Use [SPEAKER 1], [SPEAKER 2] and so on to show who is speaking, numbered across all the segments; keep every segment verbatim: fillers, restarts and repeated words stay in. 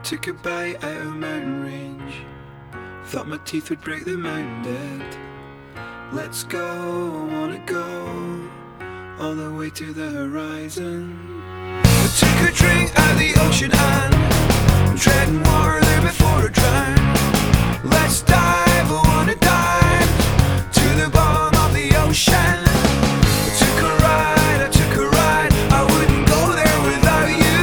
[SPEAKER 1] Took a bite out of a mountain range. Thought my teeth would break the mountain dead. Let's go, I wanna go all the way to the horizon. I took a drink out of the ocean and I'm treading water there before I drown. Let's dive, I wanna dive to the bottom of the ocean. I took a ride, I took a ride, I wouldn't go there without you.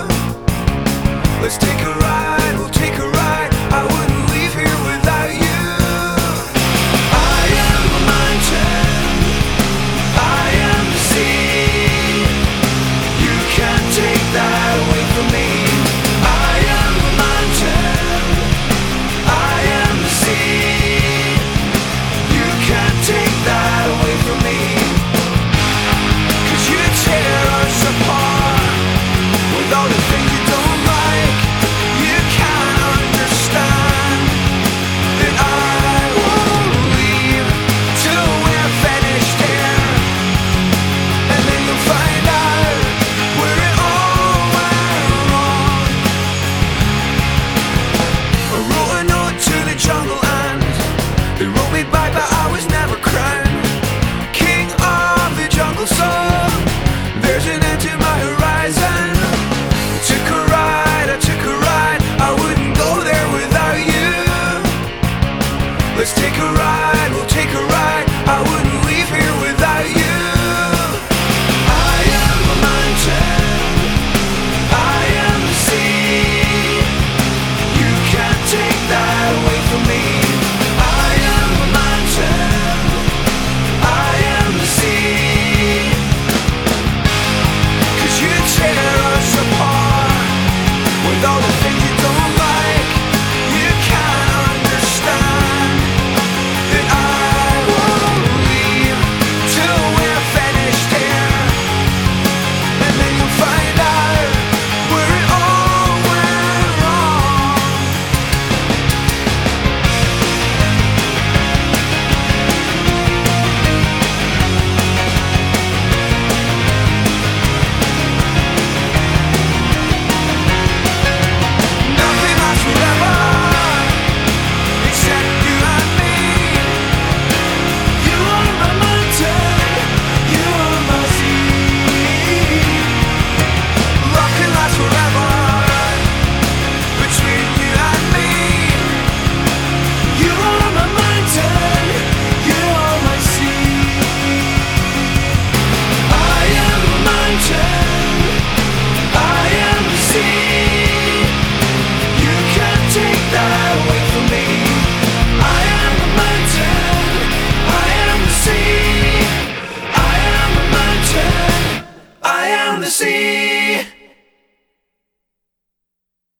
[SPEAKER 1] Let's take a ride, we'll take a ride, I wouldn't leave here without you. I am a mountain, I am the sea. You can't take that away from me. I am a mountain, I am the sea. You can't take that away from me. 'Cause you tear us apart with all the things you don't like. You can't understand that I won't leave till we're finished here. And then you'll find out where it all went wrong. I wrote a note to the jungle and they wrote me back that I was never crowned king of the jungle, so there's an end to my horizon. I took a ride, I took a ride, I wouldn't go there without you. Let's take a ride, we'll take a ride, I wouldn't leave here without you. I am a mountain, I am the sea. You can't take that away from me. I am a mountain, I am the sea. 'Cause you tear us apart with all the things you don't like. You can't understand that I won't leave till we're finished here. And then you'll find out where it all went wrong. Nothing lasts forever except you and me. You are my mountain, you are my sea. Love can last forever between you and me. You are my mountain, you are my sea. I am a mountain, I am the sea. You can't take that away from me. I am a mountain, I am the sea. I am a mountain, I am the sea.